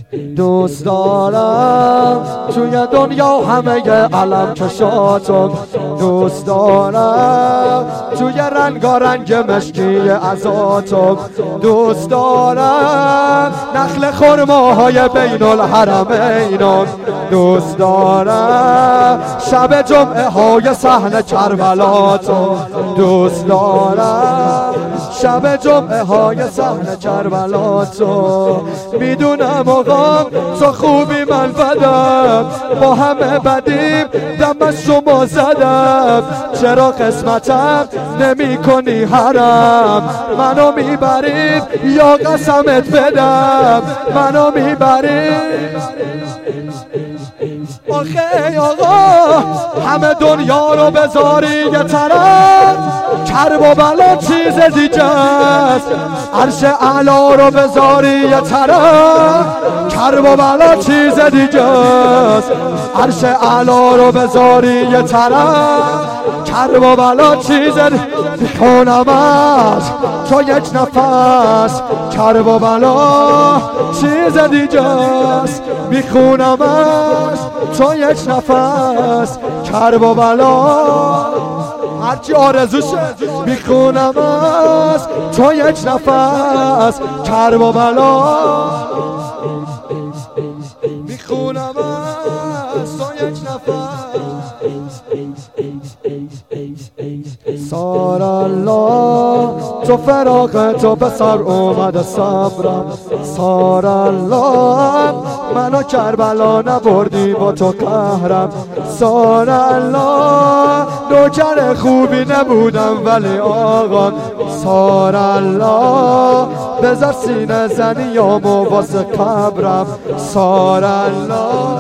دوست دارم توی دنیا همه علم کشاتم، دوست دارم توی رنگارنگ مشکی عزاتم، دوست دارم نخل خرماهای بین الحرمینم، دوست دارم شب جمعه های صحن کربلاتم، دوست دارم شب جمعه های صحن کربلاتم. میدونم آقا تو خوبی من بدم، با همه بدیم دم از شما زدم، چرا قسمتم نمی کنی حرم، منو میبرید یا قسمت بدم، منو میبرید. آخه آقا همه دنیا رو بذاری یه طرف، کرب و بلا چیز دیگه است، عرش اعلا رو بذاری یه طرف، کرب و بلا چیز دیگه است، عرش اعلا رو بذاری یه طرف، کرب و بلا چیز میکنمش تو یک نفس، کرب و بلا چیز دیگه است، میخونمش تو یک نفس، کرب و بلا هرچی آرزوشه میخونمش تو یک نفس، کرب و بلا میخونمش تو یک نفس. سارالله تو فراق تو به سر اومده صبرم، سارالله منو کربلا نبردی با تو قهرم، سارالله نوکر خوبی نبودم ولی آقا، سارالله بذار سینه زنیامو واسه قبرم، سارالله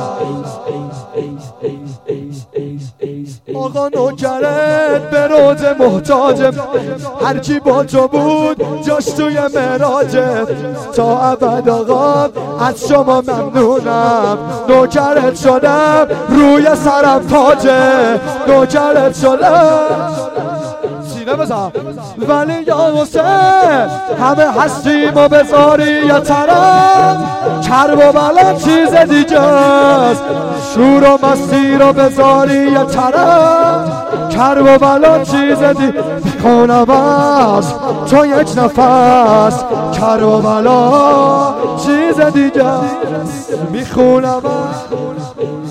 آقا نوکرت به روز محتاجم، هرکی با تو بود جاش توی معراجت، تا ابد آقا از شما ممنونم، نوکرت شدم روی سرم تاجه، نوکرت شدم سینه بزن، ولی یا حسین همه هستیم و بذاری یه طرف، کرب و بلا چیز دیگه است، شور و مستی رو بذاری یه طرف، کرب و بلا چیز دیگه میکنم از تو یک نفس، کرب و بلا چیز دیگه میخونم